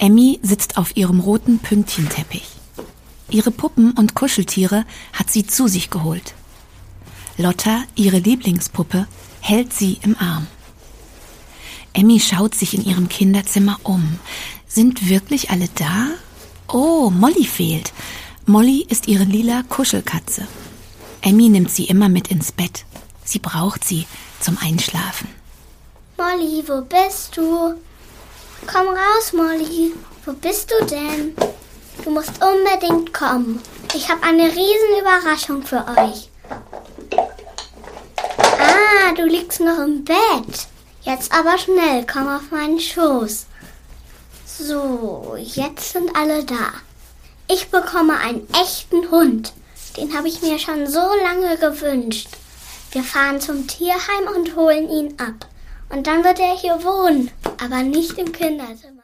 Emmy sitzt auf ihrem roten Pünktchenteppich. Ihre Puppen und Kuscheltiere hat sie zu sich geholt. Lotta, ihre Lieblingspuppe, hält sie im Arm. Emmy schaut sich in ihrem Kinderzimmer um. Sind wirklich alle da? Oh, Molly fehlt. Molly ist ihre lila Kuschelkatze. Emmy nimmt sie immer mit ins Bett. Sie braucht sie zum Einschlafen. Molly, wo bist du? Komm raus, Molly. Wo bist du denn? Du musst unbedingt kommen. Ich habe eine riesen Überraschung für euch. Ah, du liegst noch im Bett. Jetzt aber schnell, komm auf meinen Schoß. So, jetzt sind alle da. Ich bekomme einen echten Hund. Den habe ich mir schon so lange gewünscht. Wir fahren zum Tierheim und holen ihn ab. Und dann wird er hier wohnen, aber nicht im Kinderzimmer.